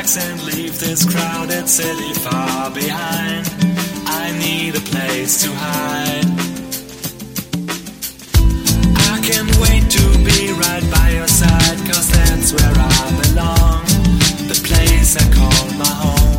bags and leave this crowded city far behind. I need a place to hide. I can't wait to be right by your side, 'cause that's where I belong, the place I call my home.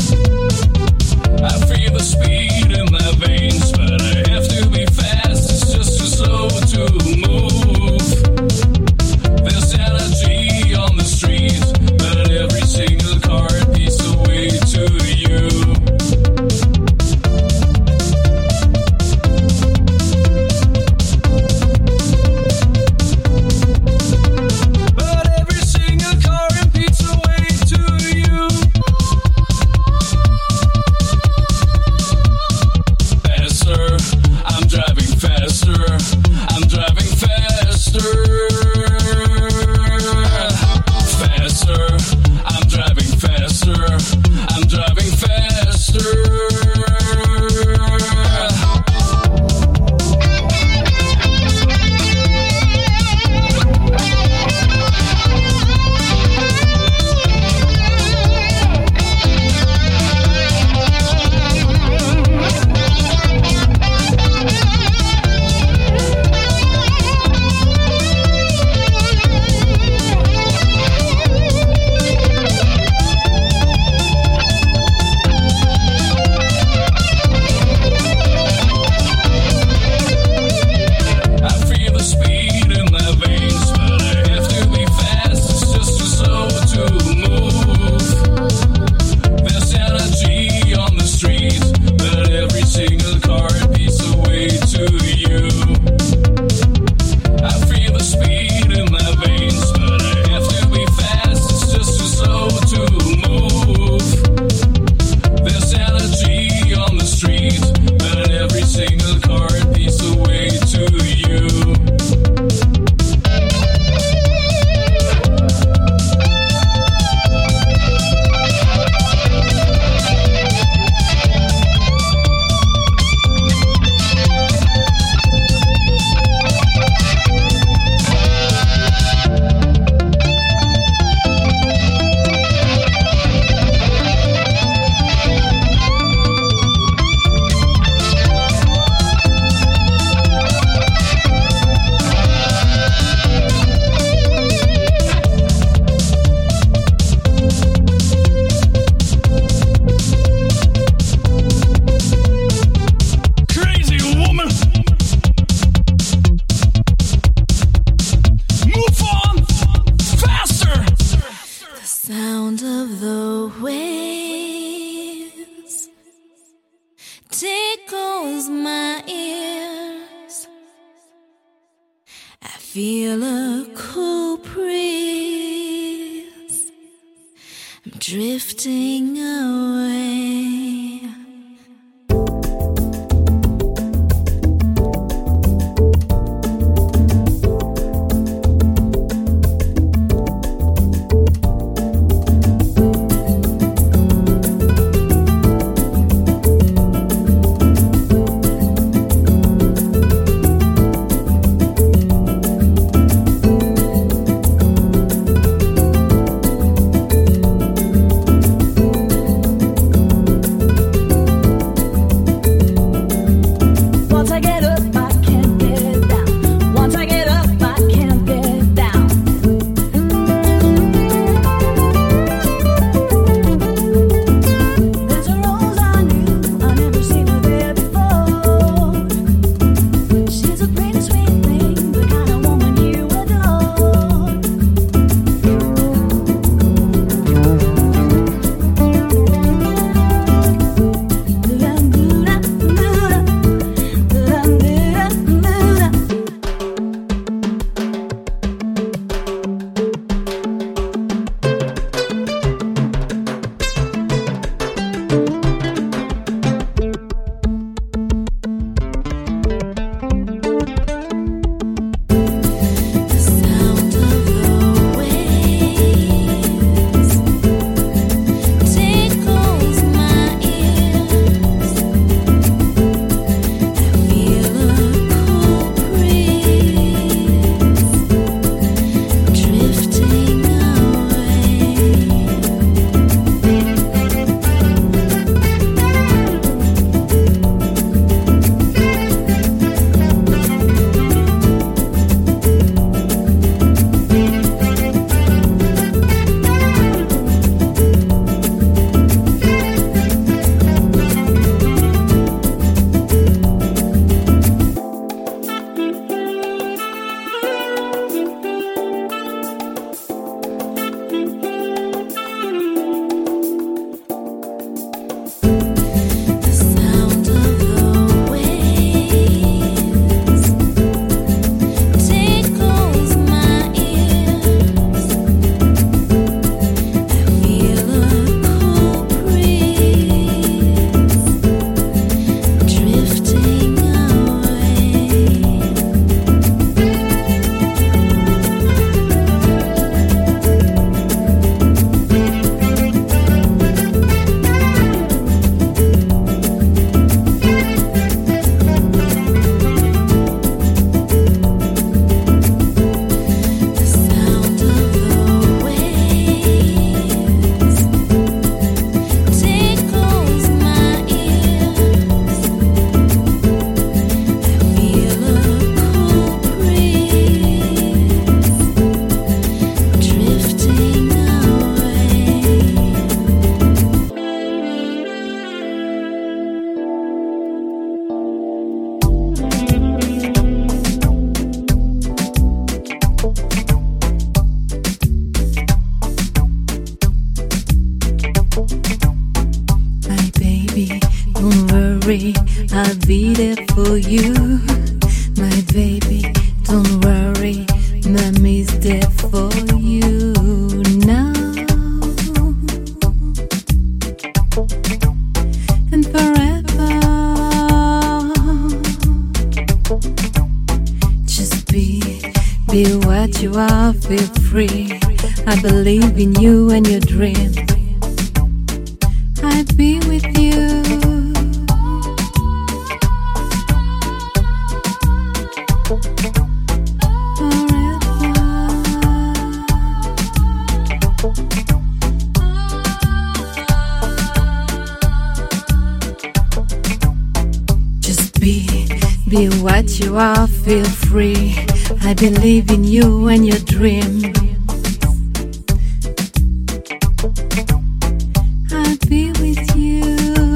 Speed in my veins, but I have to be fast. tickles my ears. I feel a cool breeze. I'm drifting away. I'll be there for you, my baby. Don't worry, mommy's there for you now and forever. Just be what you are, feel free. I believe in you and your dream. I'll be with you. Be what you are, feel free. I believe in you and your dream. I'll be with you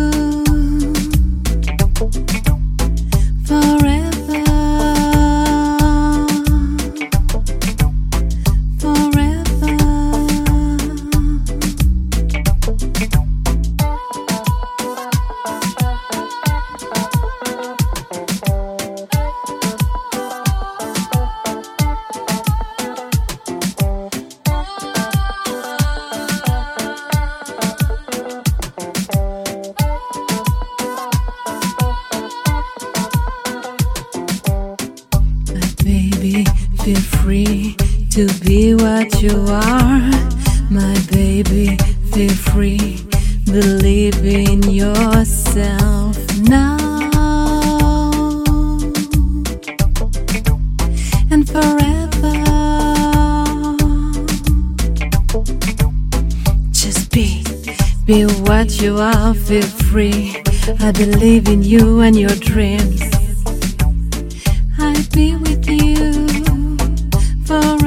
forever, forever. to be what you are, my baby. Feel free, believe in yourself now and forever. Just be what you are, feel free. I believe in you and your dreams. I'll be with you forever.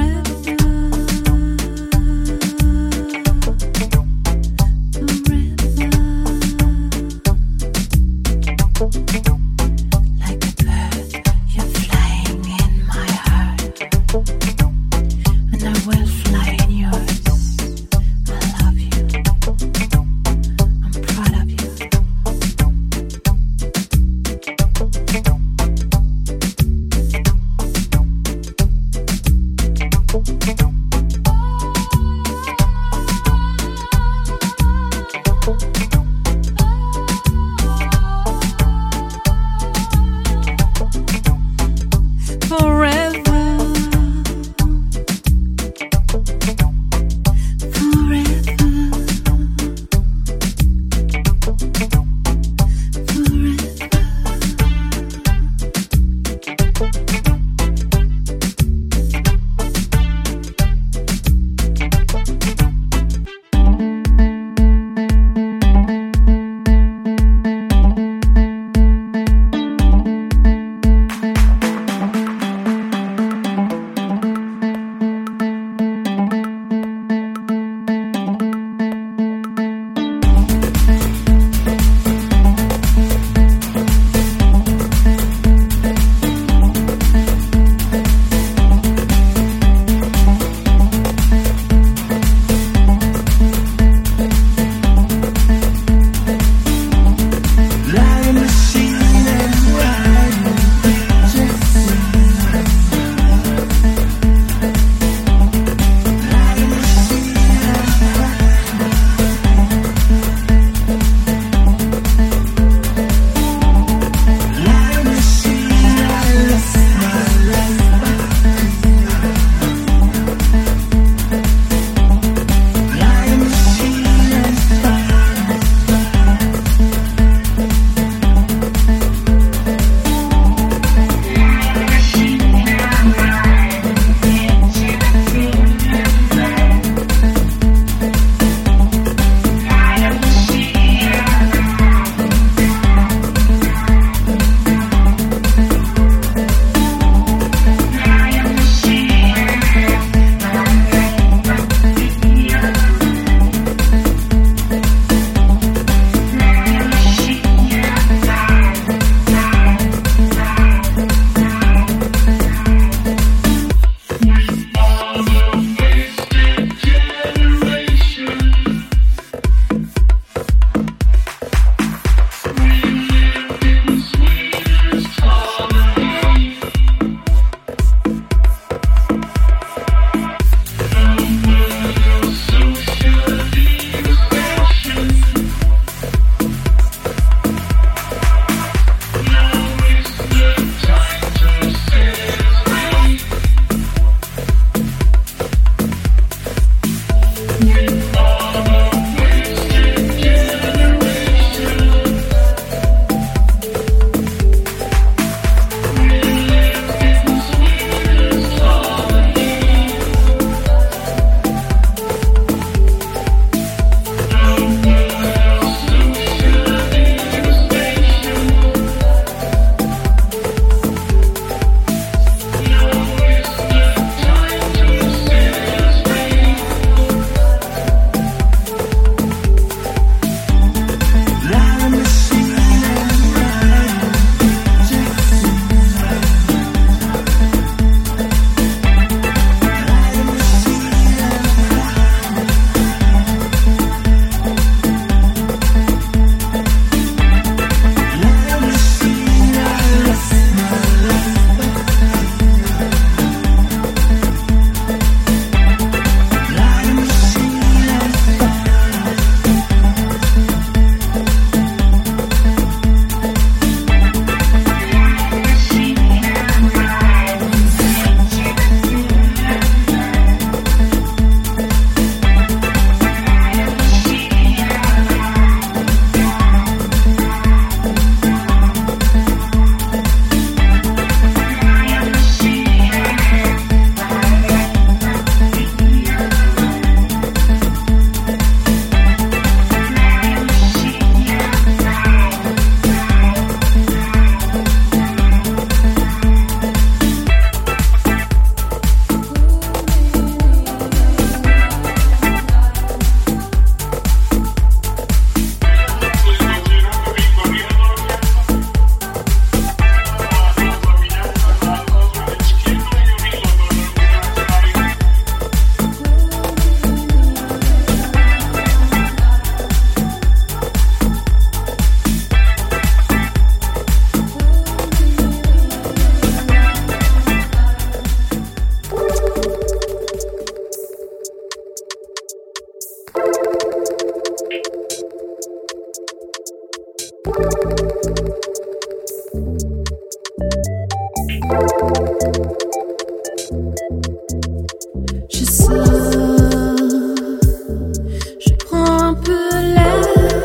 Je sors, je prends un peu l'air,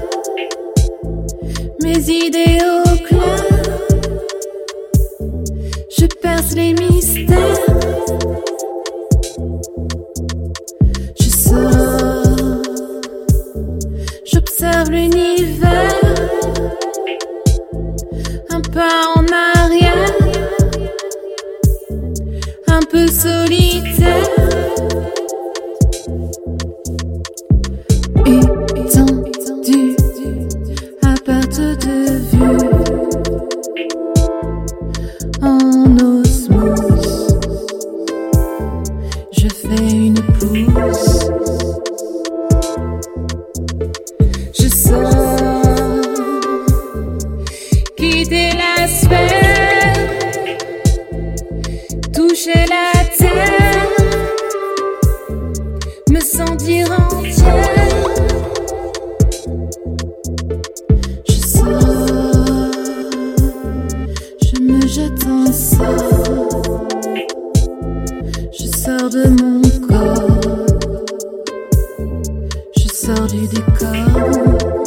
mes idées au clair, je perce les mystères. Je sors, j'observe l'univers, un pas en arrière, un peu solitaire. Étendu à perte de vue, en osmose, je fais une pause. Je sors, quitter la sphère, toucher la terre, me sentir entière. Je sors, je me jette en sort, je sors de mon corps, je sors du décor.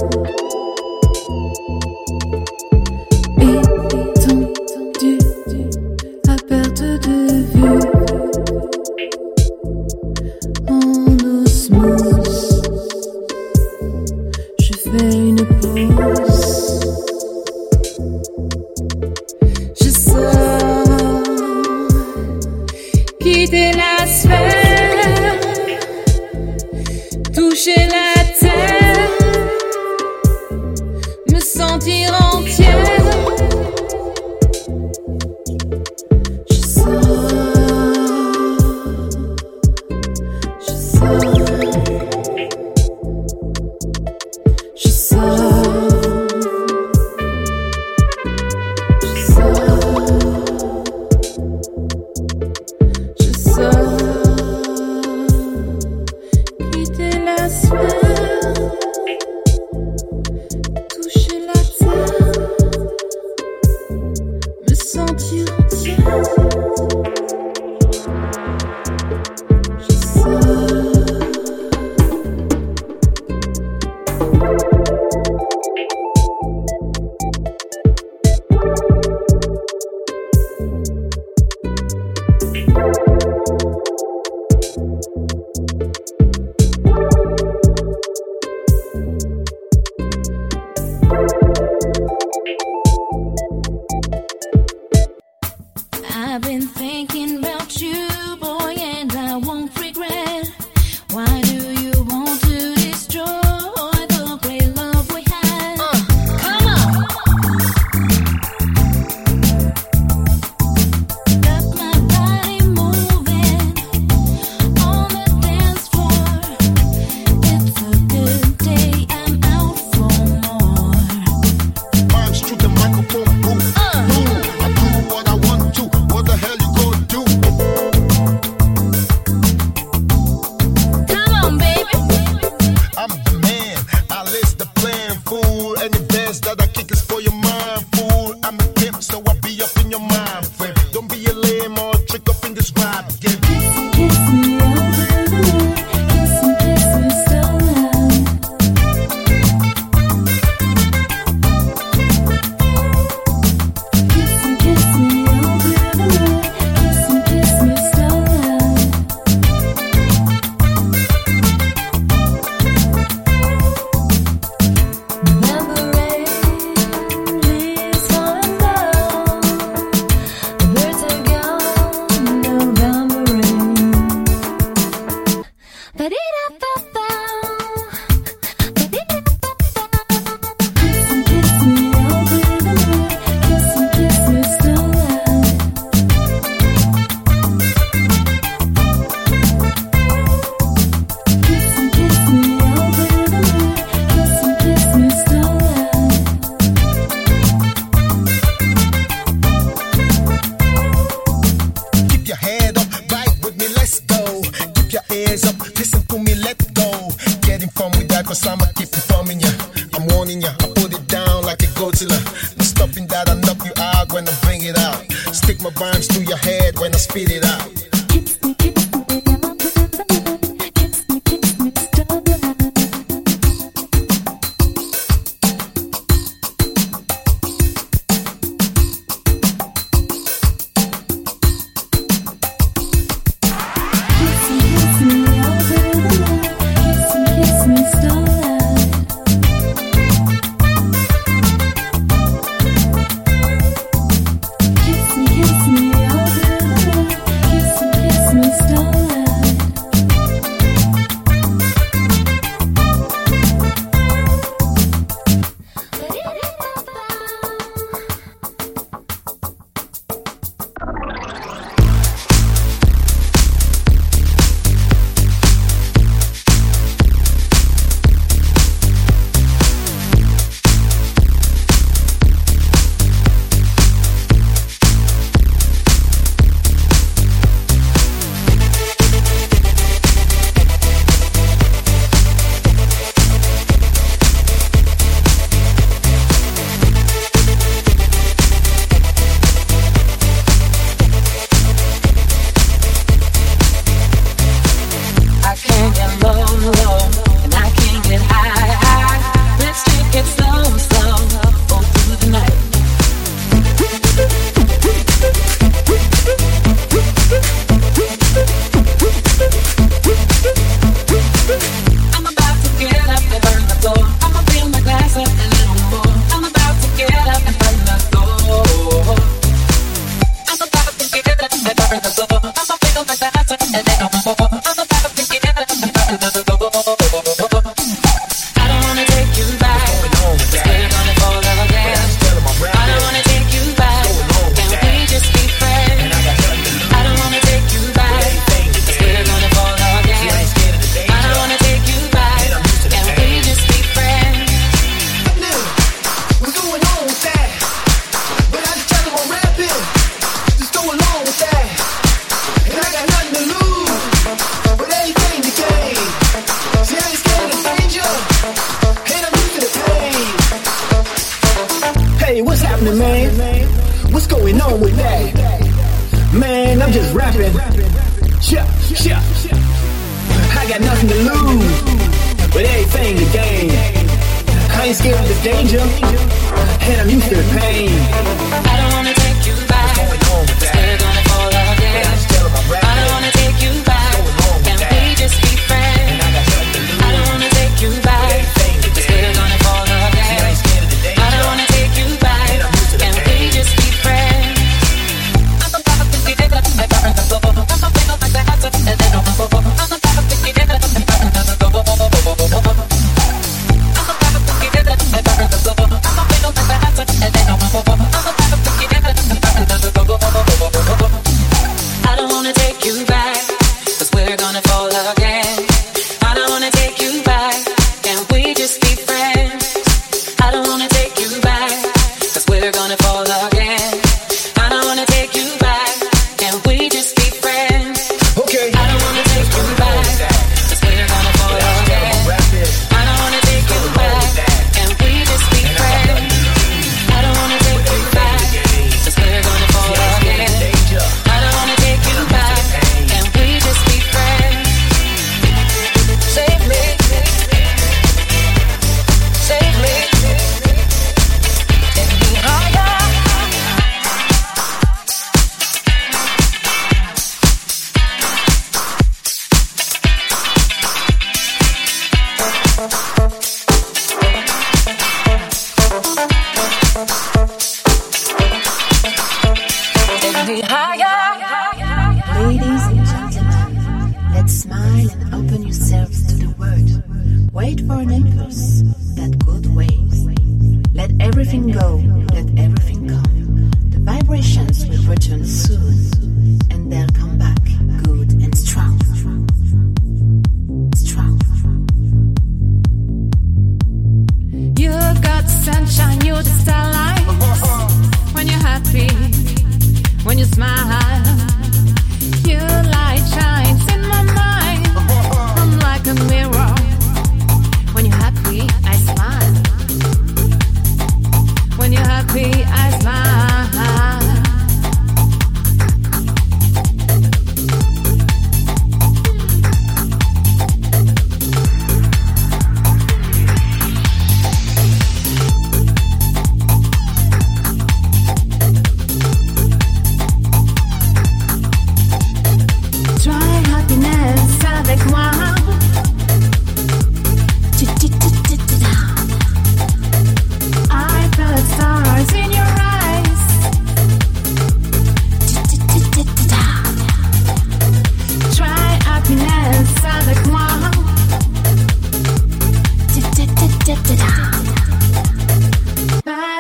Étendu à perte de vue, en osmose, je fais une pause. Je sors, quitter la sphère, toucher la terre, me sentir entière. Je sors, je sors, je sors, je sors, je sors, quitter la sphère, toucher la terre, me sentir entière. Je sors. I've been thinking about you, boy, and I won't regret. Why do you want to destroy the great love we had? Come on! Got my body moving on the dance floor. It's a good day, I'm out for more. Vibes to the microphone, boom, boom. I do what I want to. What the hell you gonna do? Come on, baby! I'm the man. I list the plan, fool. Any dance that I kick is for your mind, fool. I'm a pimp, so I be up in your mind, friend. Don't be a lame or trick up in this ride game. Kiss me over the night, kiss me so loud. Kiss me over the night, kiss me so loud. November rain is falling down. The birds are gone, November rain. Ba-dee-da-ba-ba. Kiss me over the night, kiss me so loud. Kiss me over the night, kiss me so loud. Keep your head up, ride with me, let's go. Keep your ears up, listen to me, let go. Get informed with that, cause I'ma keep informing ya. I'm warning ya, I put it down like a Godzilla. No stopping that, I knock you out when I bring it out. Stick my rhymes to your head when I spit it out.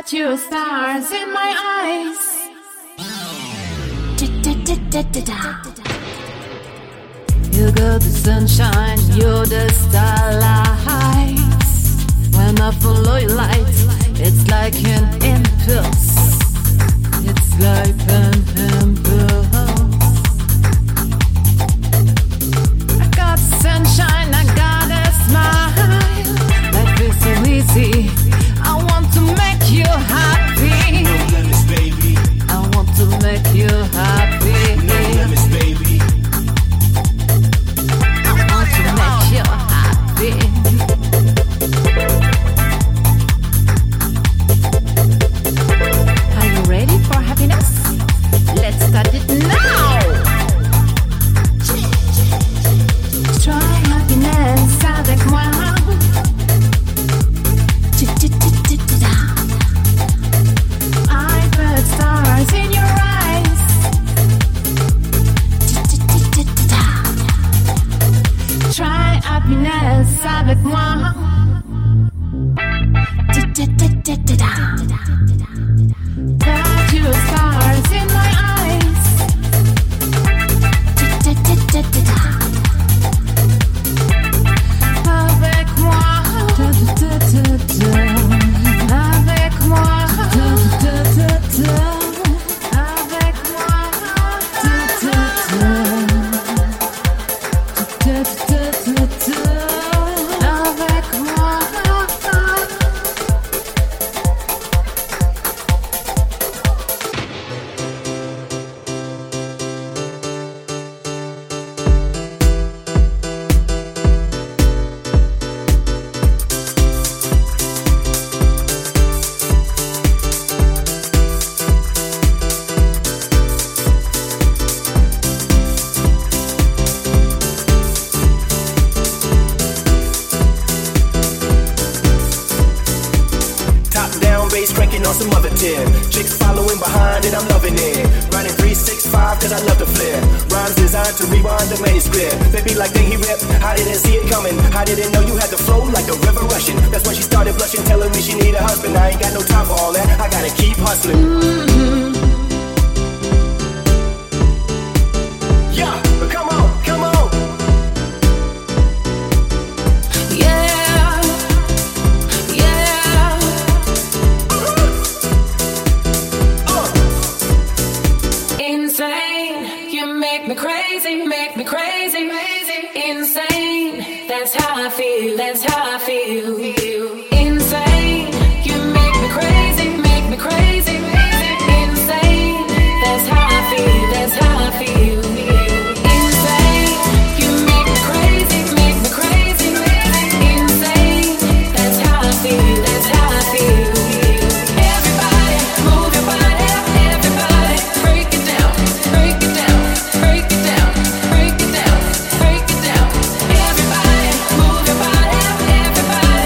Got your stars in my eyes. You got the sunshine, you're the starlight. When I follow your light, it's like an impulse. It's like an impulse. I got sunshine, I got a smile. Life is so easy. I want to make you happy. No limits, baby. I want to make you happy. No limits, baby. I want to make you happy. Are you ready for happiness? Let's start it now. Try happiness avec moi. I put stars in your eyes. Try happiness avec moi. Got your stars in my eyes. Avec moi. Avec moi. Avec moi. Top down, bass cranking on some other tip. Chicks following behind it, I'm loving it. Running 365 cause I love the flip. Rhymes designed to rewind the manuscript. They be like they he ripped, I didn't see it coming. I didn't know you had the flow like a river rushing. That's when she started blushing, telling me she need a husband. I ain't got no time for all that, I gotta keep hustling. Yeah, come on, come on. Yeah, yeah. Insane, you make me crazy, make me crazy, crazy. Insane, that's how I feel, that's how I feel. Insane, you make me crazy, make me crazy, crazy. Insane, that's how I feel, that's how I feel. Insane, you make me crazy, make me crazy, crazy. Insane, that's how I feel, that's how I feel. Everybody, move your body, everybody, break it down, break it down, break it down, break it down, break it down. Everybody, move your body, everybody.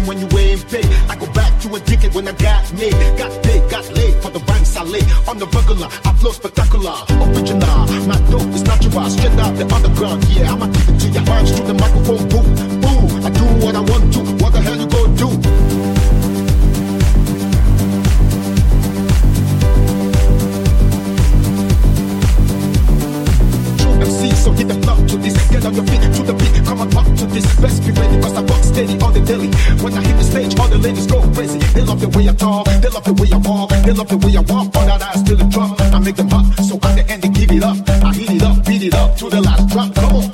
when you ain't paid. I go back to a ticket when I got made. Got paid, got laid for the rhymes I lay. On the regular, I flow spectacular. Original, my dope is natural. Straight out the underground, yeah, I'ma give it to ya. Punch to the microphone, boom, boom. I do what I want to. What the hell you gonna do? So hit the floor to this, get on your feet to the beat, come and rock to this. Best be ready, cause I rock steady on the daily. When I hit the stage, all the ladies go crazy. They love the way I talk, they love the way I walk, they love the way I walk. All that ass to the drum, I make them hot. So at the end they give it up, I hit it up, beat it up to the last drop. Come on.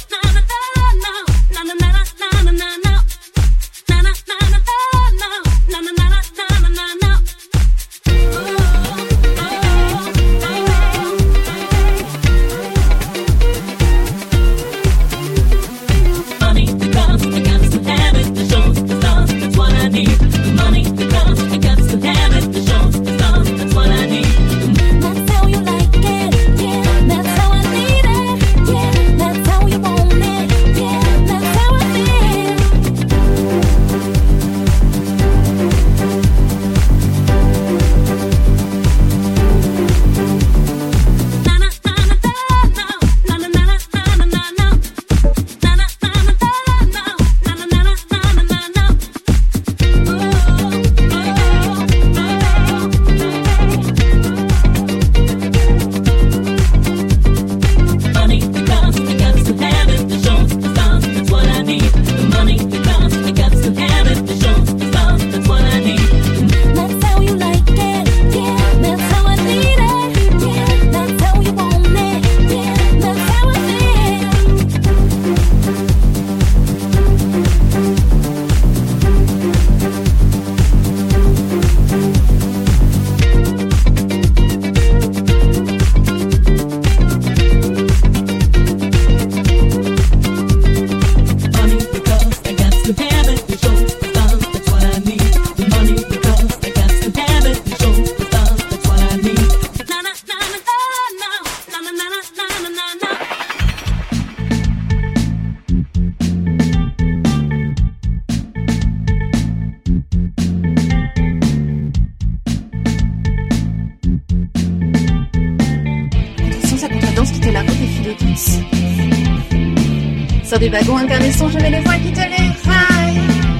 Sur des wagons incandescents, je mets les voix qui te les raillent.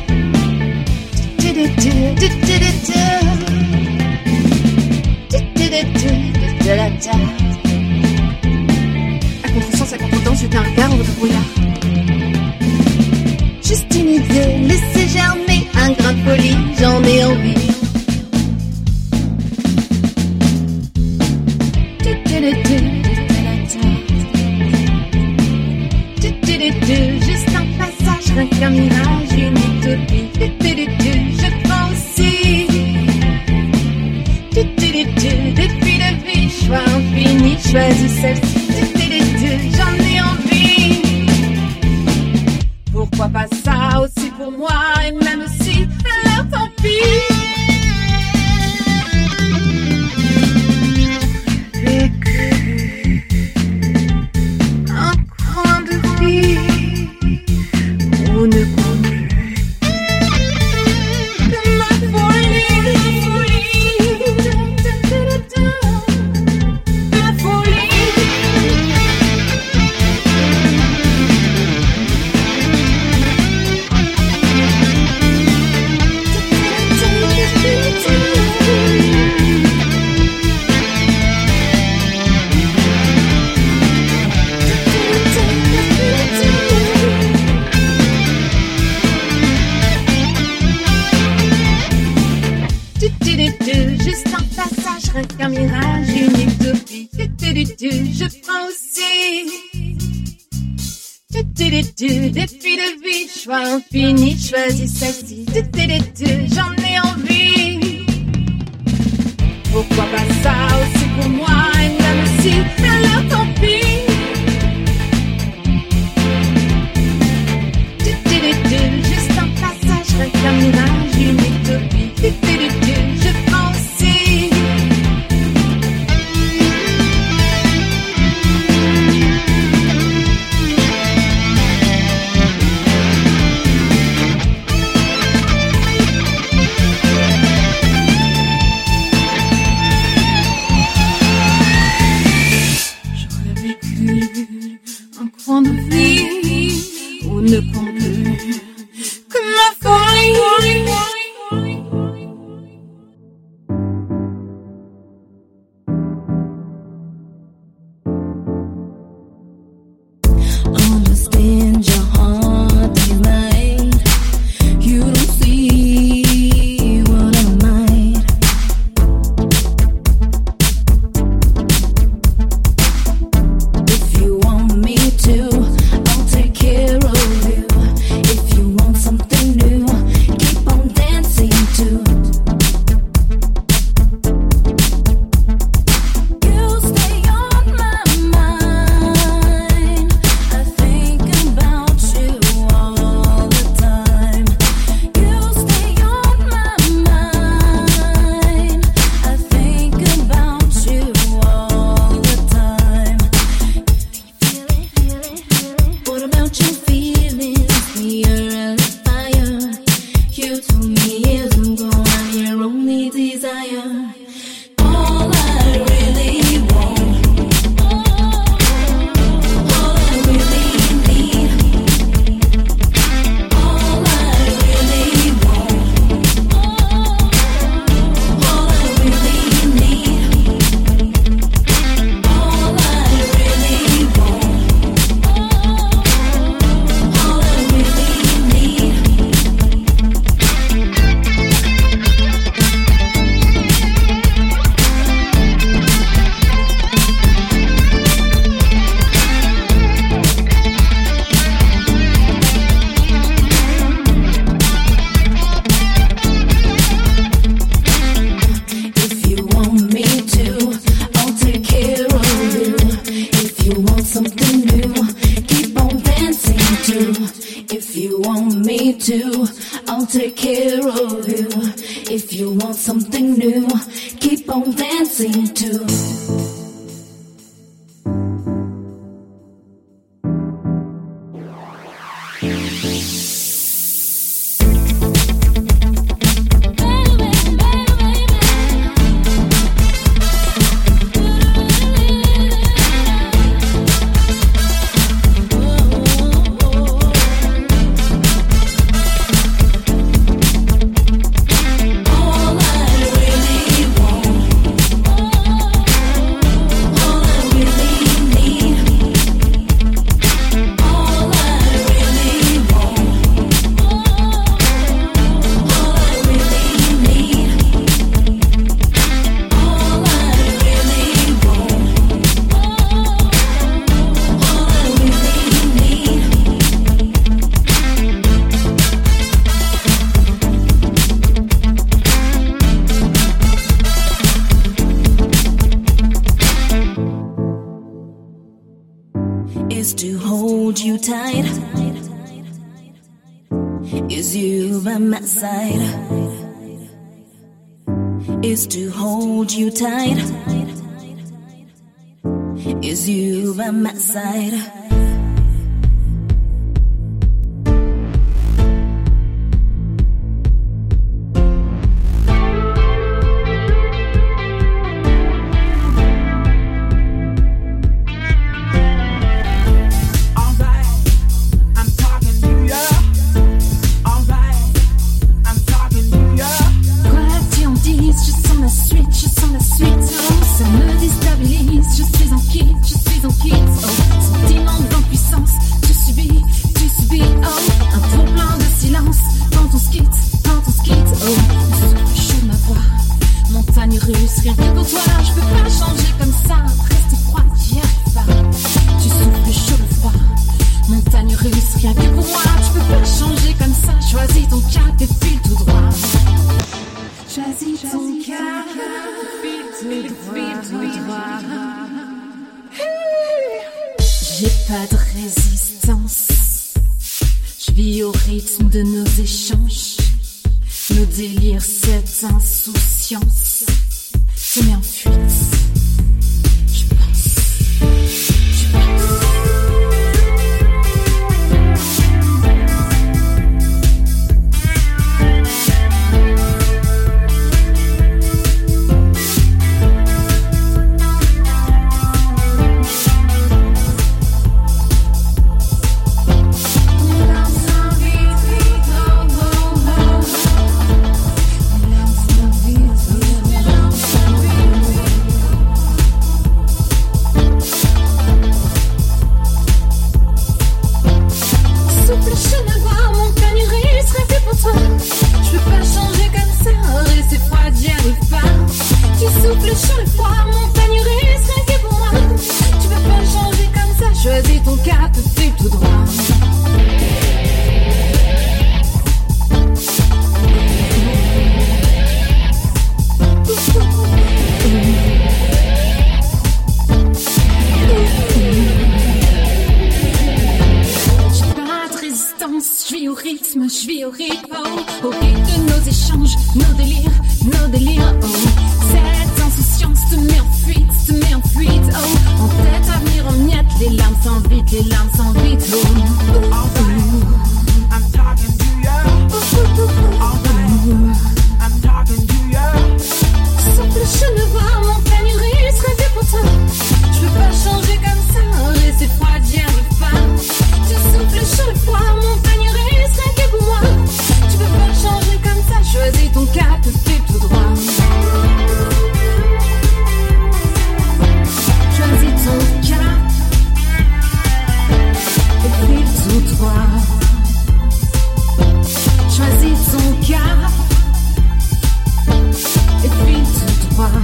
À contresens, à contre-temps, c'est un regard au brouillard. Juste une idée, laissez germer un grain de folie, j'en ai envie. Juste un passage, rien qu'un mirage, une utopie. Je prends aussi. Défi de vie, choix infini, choisis celle-ci. J'en ai envie. Pourquoi pas ça aussi pour moi, et même aussi, alors tant pis. Juste un passage, rien qu'un mirage, une utopie. Je prends aussi. Défi de vie, choix infini, choisis celle-ci. J'en ai envie. Pourquoi pas ça aussi pour moi, et même aussi, alors tant pis. Juste un passage, rien qu'un mirage, une utopie. Je prends aussi. enfant de vie, on ne compte plus que ma folie. Understand your heart tonight. You don't see what I might. If you want me to, I'll take care of you. If you want something new, keep on dancing too. You stay on my mind. I think about you all the time. You stay on my mind. I think about you all the time. What about your feelings? You're a fire. You told me years ago I'm your only desire. All I really want, all I really need, all I really want, all I really need, all I really want, all I really need. If you want me to, I'll take care of you. If you want something new, keep on dancing too. If you want me to, I'll take care of you. If you want something new, keep on dancing too. All I really want, all I really need, all I really want, all I really need, all I really want, all I really need. Is to hold you tight, is you by my side, is to hold you tight, is you by my side. Alright, I'm talking to ya. Alright, I'm talking to ya. Quoi tu en dises, je sens la suite, je sens la suite. Oh, ça me déstabilise, je suis en kit, oh, sentiment d'impuissance, tu subis, oh, un trop plein de silence, quand on se quitte, oh, le souffle chaud de ma voix, montagne russe, rien que pour toi, je peux pas changer comme ça, reste froid, j'y arrive pas, tu souffles chaud le froid, montagne russe, rien que pour moi, tu peux pas changer comme ça, choisis ton cap et file tout droit. Choisis ton cap, file tout droit. J'ai pas de résistance. Je vis au rythme de nos échanges. Nos délires, cette insouciance se met en fuite. Je pense. ton cap, fais tout droit. Je vis au rythme, oh, au rythme de nos échanges, nos délires, oh. Cette insouciance te met en fuite, oh. En tête à venir en miettes, les larmes s'envitent, oh. I'm talking to you. I'm talking to you. Souffle chenevois, montagne russe, rêver pour toi. Je veux pas changer comme ça, laisser froid, j'y arrive pas. Tu souffles sur le froid, montagne russe, rêver pour moi. Tu veux pas changer comme ça, choisis ton cap, fais tout droit. Choisis ton cap, et fais tout droit. Choisis ton cap, et puis tout droit.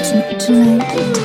tonight.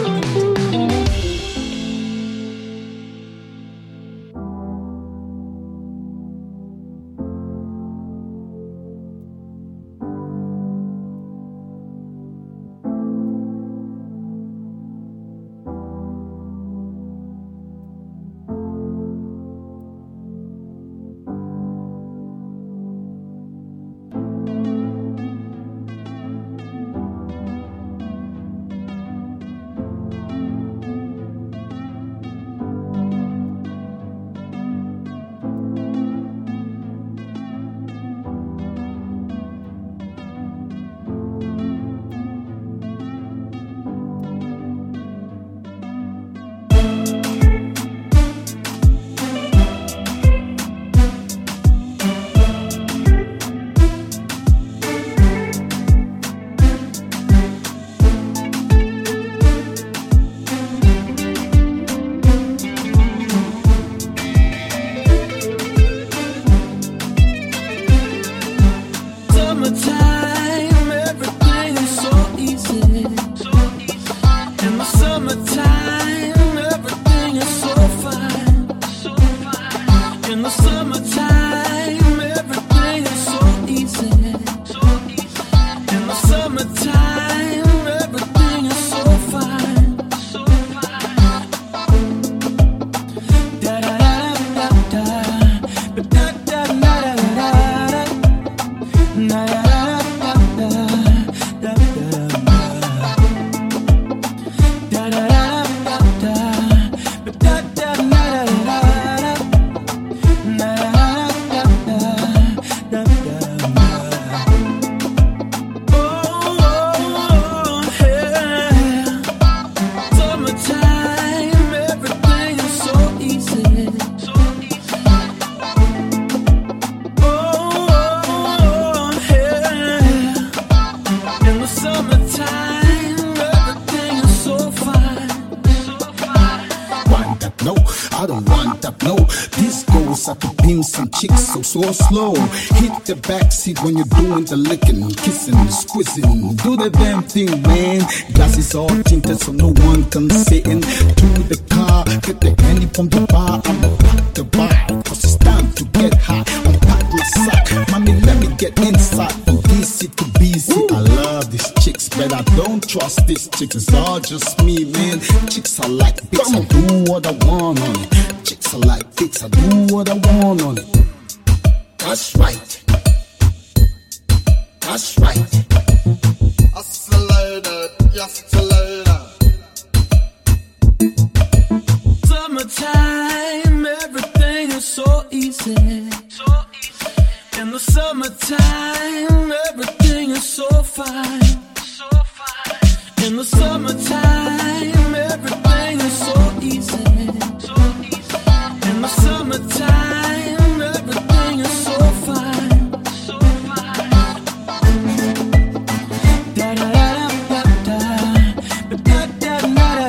So slow, hit the backseat when you're doing the licking, kissing, squeezing, do the damn thing, man. Glasses all tinted so no one can sit in. To the car, get the handy from the bar. I'm about to buy, cause it's time to get high. Unpack my sack, mommy, let me get inside. From DC to BC, I love these chicks, but I don't trust these chicks. It's all just me, man. Chicks are like bits, I do what I want on it. Chicks are like bits, I do what I want on it. That's right. That's right. Accelerated, accelerated. Summertime, everything is so easy. In the summertime, everything is so fine. In the summertime, everything is so easy. In the summertime, everything is so fine. Da da da da da da da da da da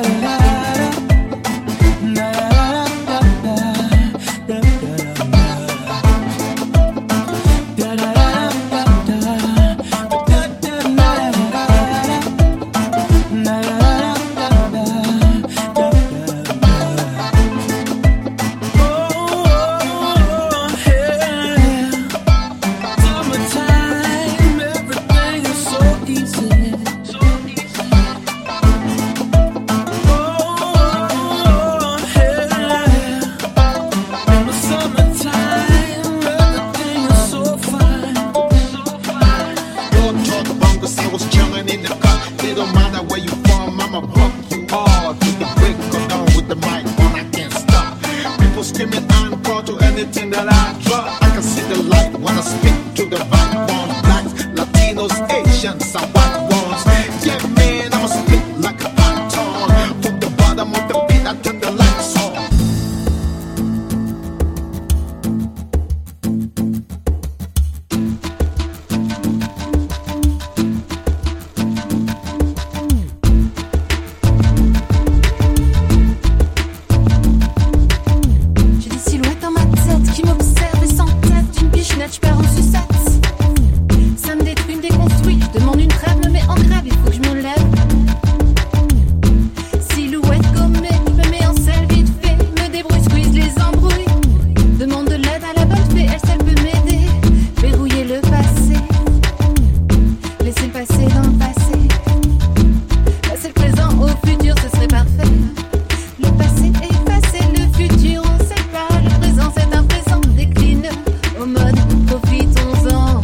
futur, ce serait parfait. Le passé est passé, le futur on sait pas. Le présent c'est un présent déclineux. Au mode profitons-en.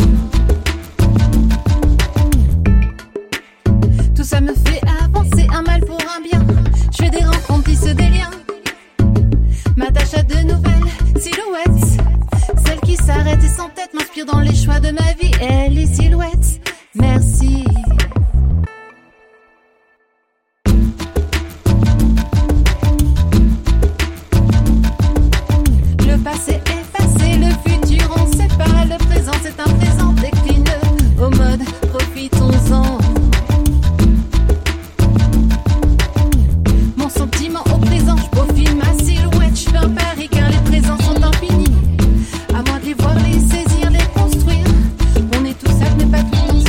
Tout ça me fait avancer, un mal pour un bien. Je fais des rencontres, tisse des liens. M'attache à de nouvelles silhouettes. Celles qui s'arrêtent et sans tête m'inspirent dans les choix de ma vie. Et les silhouettes, merci. Le passé est passé, le futur on sait pas. Le présent c'est un présent déclineux. Au mode profitons-en. Mon sentiment au présent, je profile ma silhouette. Je fais un pari car les présents sont infinis. À moi de les voir, les saisir, les construire. On est tous seuls mais pas tout ensemble.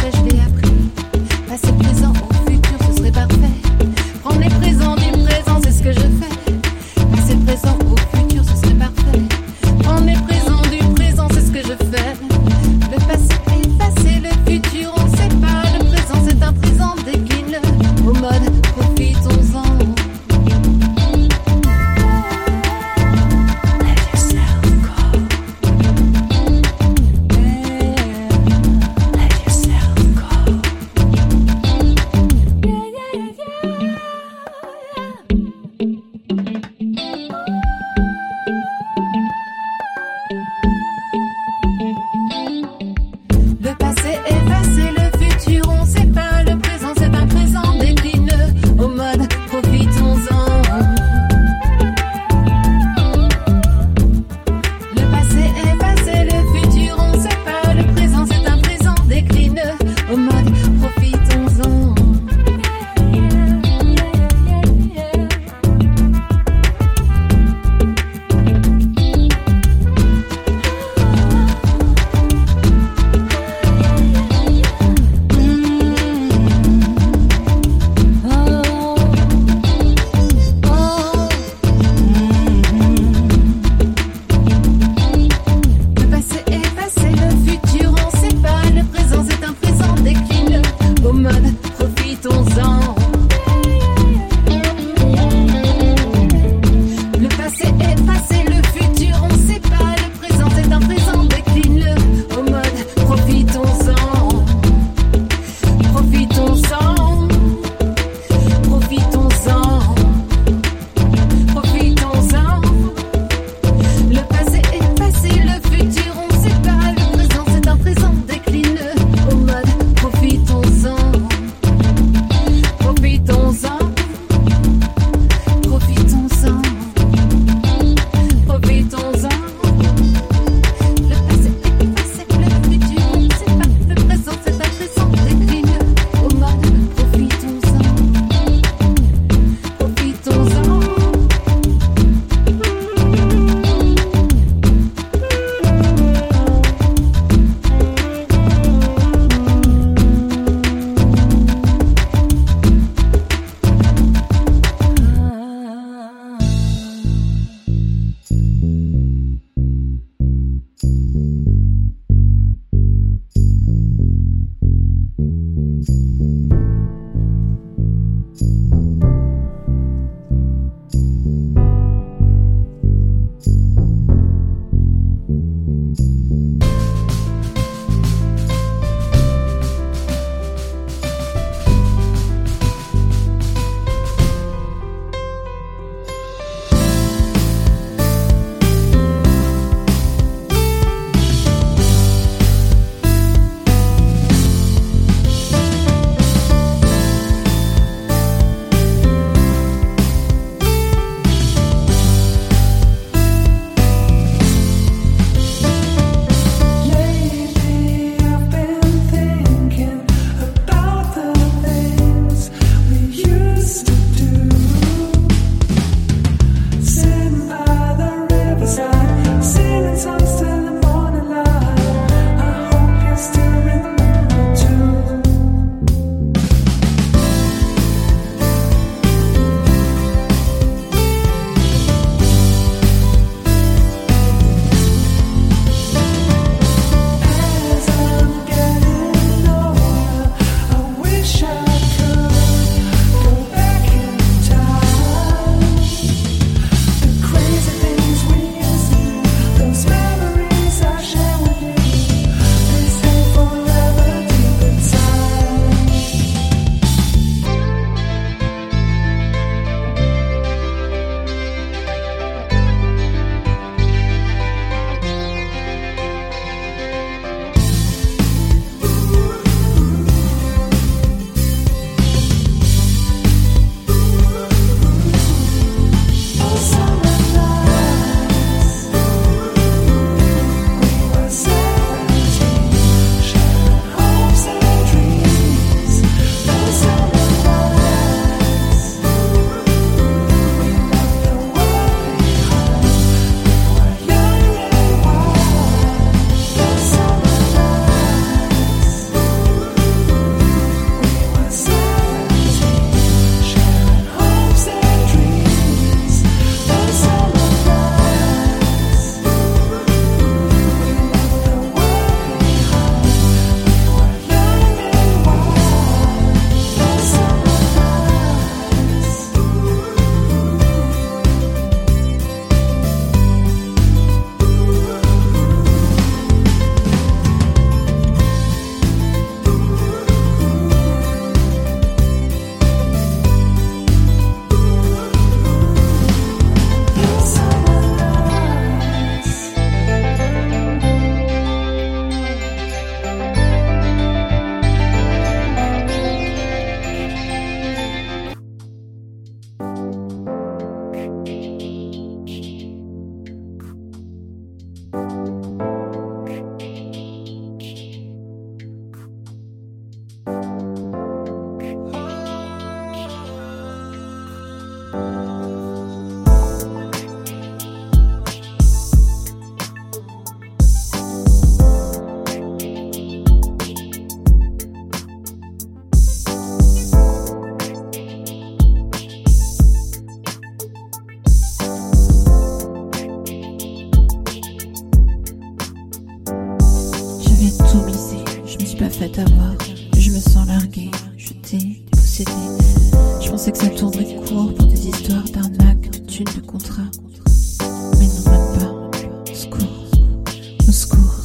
Tout misé, je me suis pas fait avoir, je me sens larguée, je t'ai possédé. Je pensais que ça tournerait court pour des histoires d'arnaques, de thunes, de contrats. Mais non, même pas. Au secours, au secours,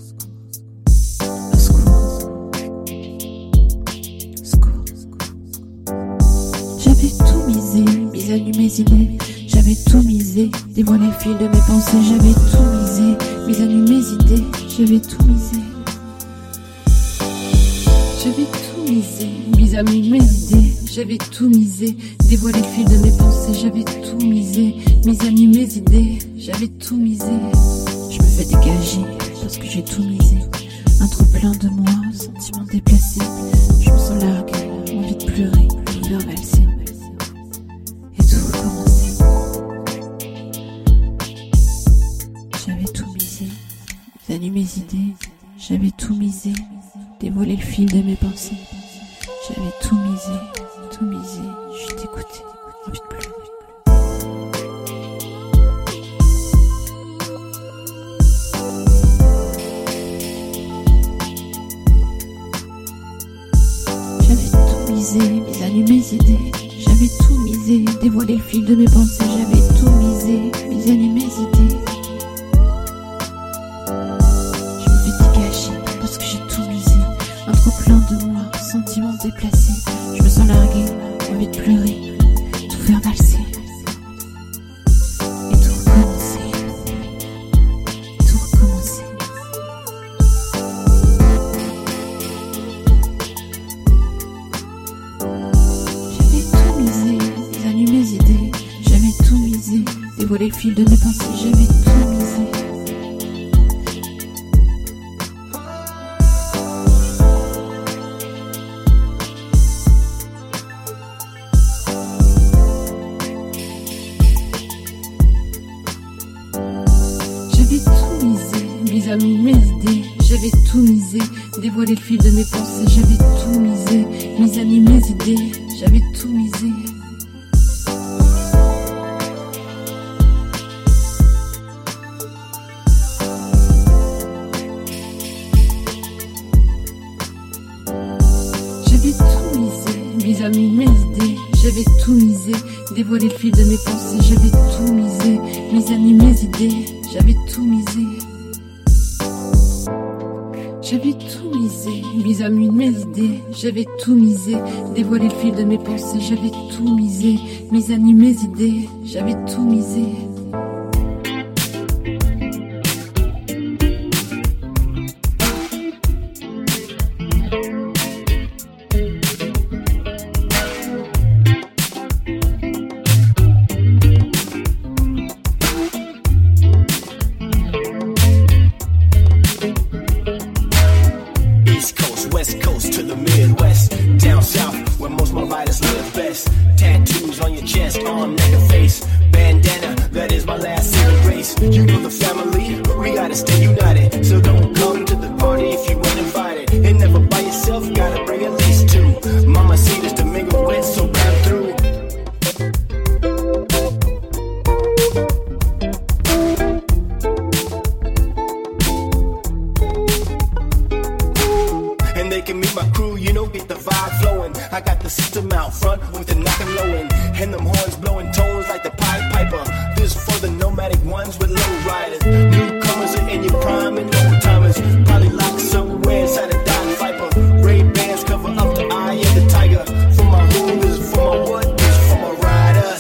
au secours, au secours. J'avais tout misé, mis à nu mes idées. J'avais tout misé, dévoilé le fil de mes pensées. J'avais tout misé, mis à nu mes idées. J'avais tout misé. J'avais tout misé, mis à nu mes idées. J'avais tout misé, dévoilé le fil de mes pensées. J'avais tout misé, mis à nu mes idées. J'avais tout misé. Je me fais dégager parce que j'ai tout misé. Un trop plein de moi, sentiment déplacé. Je me sens larguée, envie de pleurer, tout faire valser. Et tout recommencer. J'avais tout misé, mis à nu mes idées. J'avais tout misé, dévoilé le fil de mes pensées. J'avais tout misé, je t'écoutais, envie de pleurer. J'avais tout misé, mis à nu mes idées. J'avais tout misé, dévoilé le fil de mes pensées. J'avais tout misé, mis à nu mes idées. Je me fais dégager parce que j'ai tout misé. Un trop plein de moi, sentiments déplacés. Je me sens larguée, envie de pleurer, tout faire valser. Et tout recommencer. Tout recommencer. J'avais tout misé, mis à nu mes idées. J'avais tout misé, dévoilé le fil de mes pensées. J'avais tout misé. J'avais tout misé, mis à nu mes idées. J'avais tout misé, dévoilé le fil de mes pensées. J'avais tout misé, mis à nu mes idées. J'avais tout misé. J'avais tout misé, mis à nu mes idées. J'avais tout misé, dévoilé le fil de mes pensées. J'avais tout misé, mis à nu mes idées. J'avais tout misé. J'avais tout misé, mis à nu mes idées. J'avais tout misé, dévoilé le fil de mes pensées. J'avais tout misé, mis à nu mes idées. J'avais tout misé. West Coast to the Midwest, down south where most my riders live best. Tattoos on your chest, arm, neck, and face. Bandana, that is my last saving grace. You know the family, we gotta stay united. So don't come to the party if you ain't invited. And never by yourself, gotta bring at least two. Mama see this Domingo wet, so grab through. They can meet my crew, you know, get the vibe flowing. I got the system out front with the knock and lowing, and them horns blowing tones like the Pied Piper. This for the nomadic ones with low riders. Newcomers are in your prime and old timers. Probably locked somewhere inside a Dodge Viper. Ray-Bans cover up the eye of the tiger. For my hood, this is for my what? This is for my riders.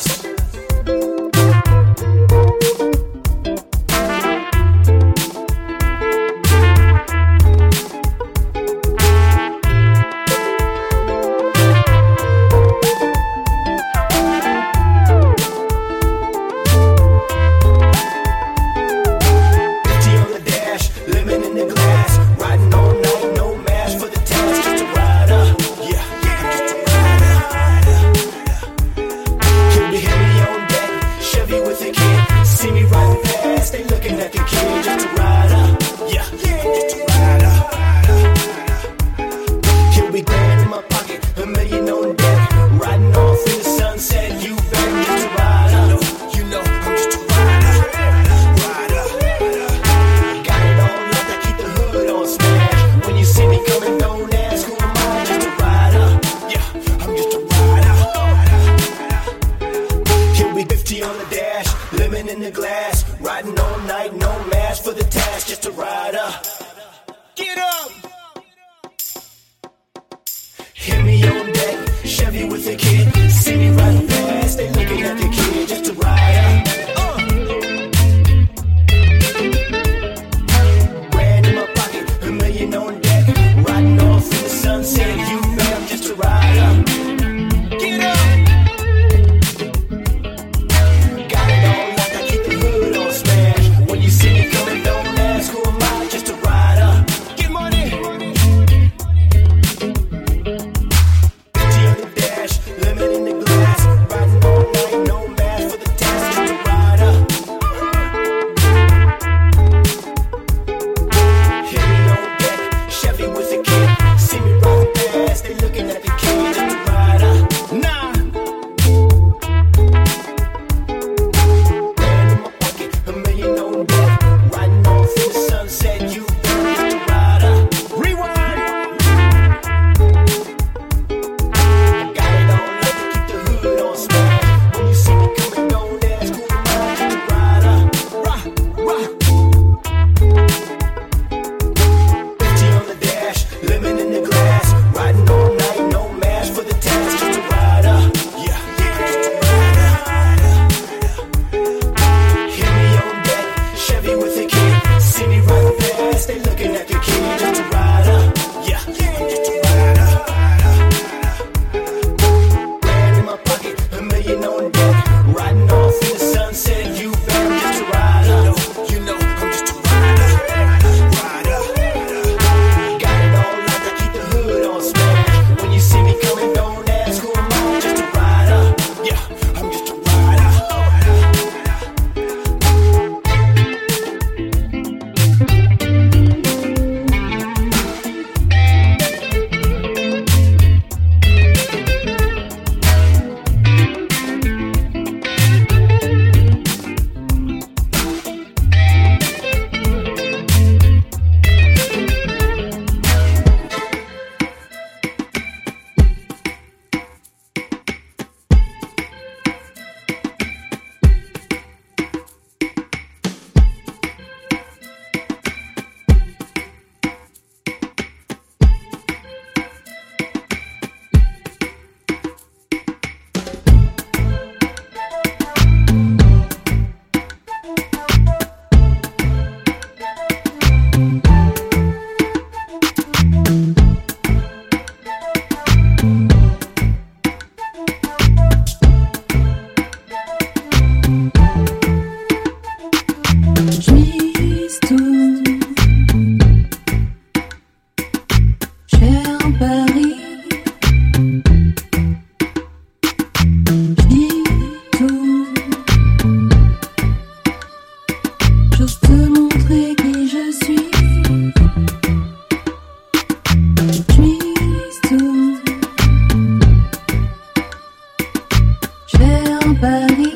un pari.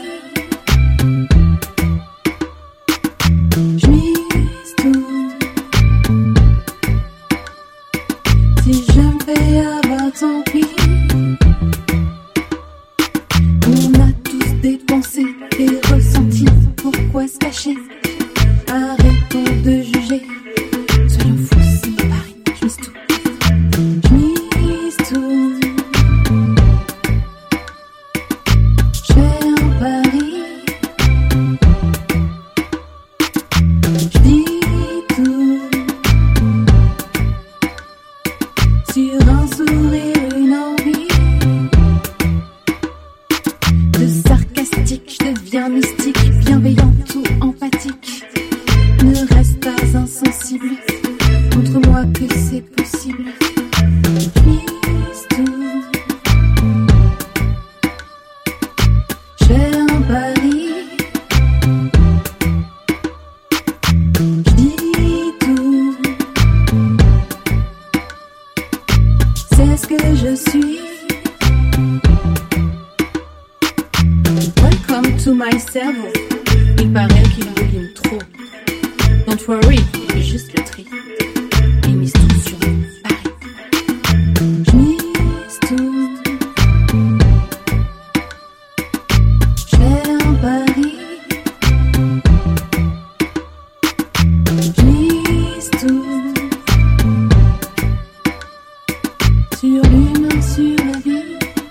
Je mise tout. Si je me fais avoir, tant pis. On a tous des pensées, des ressentis. Pourquoi se cacher? Arrêtons de juger. Soyons fous, c'est un pari. Je mise tout. Je mise tout. Je fais un pari. Je dis tout. Sur un sourire, une envie. De sarcastique, je deviens mystique, bienveillant ou empathique. Ne reste pas insensible. Montre-moi que c'est possible. Je mise tout. Je fais un pari. Je dis tout. C'est ce que je suis. Welcome to my cerveau. Il paraît qu'il volume trop. Don't worry, il fait juste le tri. Il mise tout sur Paris. Je mise tout. Je fais un pari. Je mise tout. Sur l'humain, sur la vie.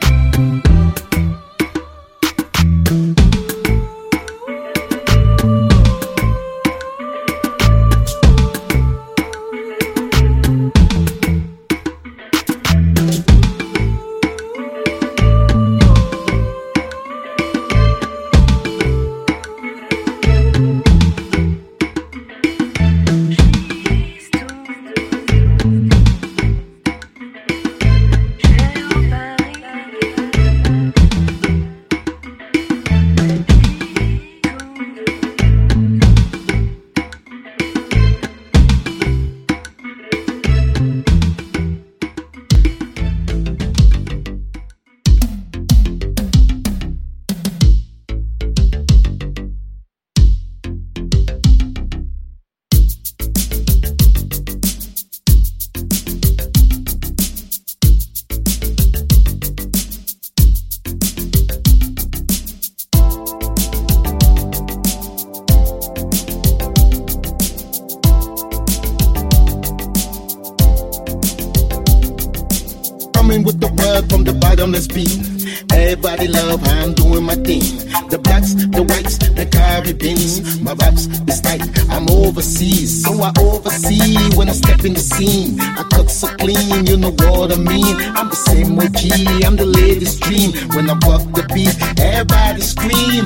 Coming with the word from the bottomless beat. Everybody love how I'm doing my thing. The blacks, the whites, the Caribbeans. My raps is tight, I'm overseas. So I oversee when I step in the scene. I cut so clean, you know what I mean. I'm the same OG, I'm the latest dream. When I walk the beat, everybody scream.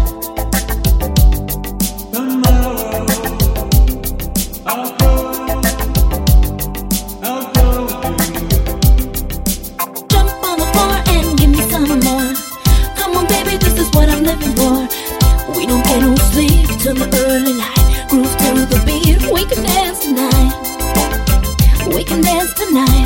We don't get no sleep till the early light. Groove to the beat, we can dance tonight. We can dance tonight.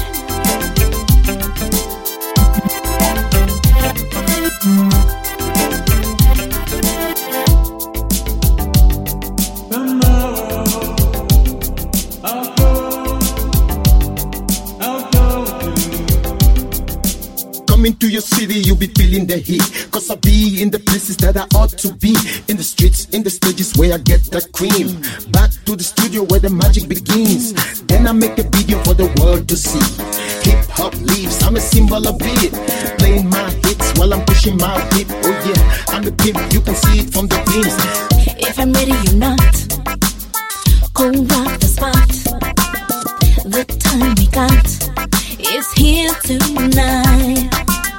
Coming to your city, you be feeling the heat. Cause I be in the places that I ought to be. In the streets, in the stages where I get that cream. Back to the studio where the magic begins. Then I make a video for the world to see. Hip hop leaves, I'm a symbol of it. Playing my hits while I'm pushing my whip. Oh yeah, I'm the pimp, you can see it from the beams. If I'm ready, you're not. Go rock the spot. The time we got is here tonight.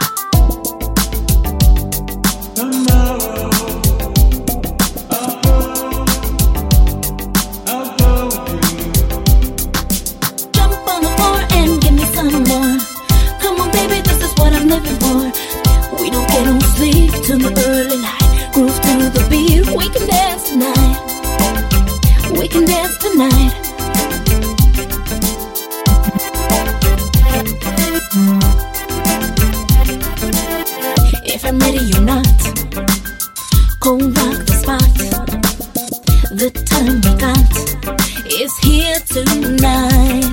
Jump on the floor and give me some more. Come on, baby, this is what I'm living for. We don't get no sleep till the early light. Groove to the beat, we can dance tonight. We can dance tonight. If I'm ready, you're not. Oh, rock the spot. The time we got is here tonight.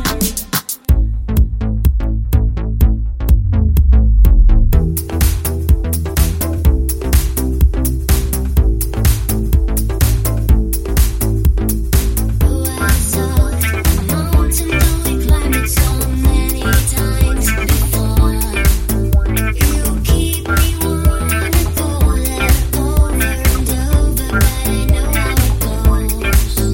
Over and over, but I know how it goes.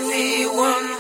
only one.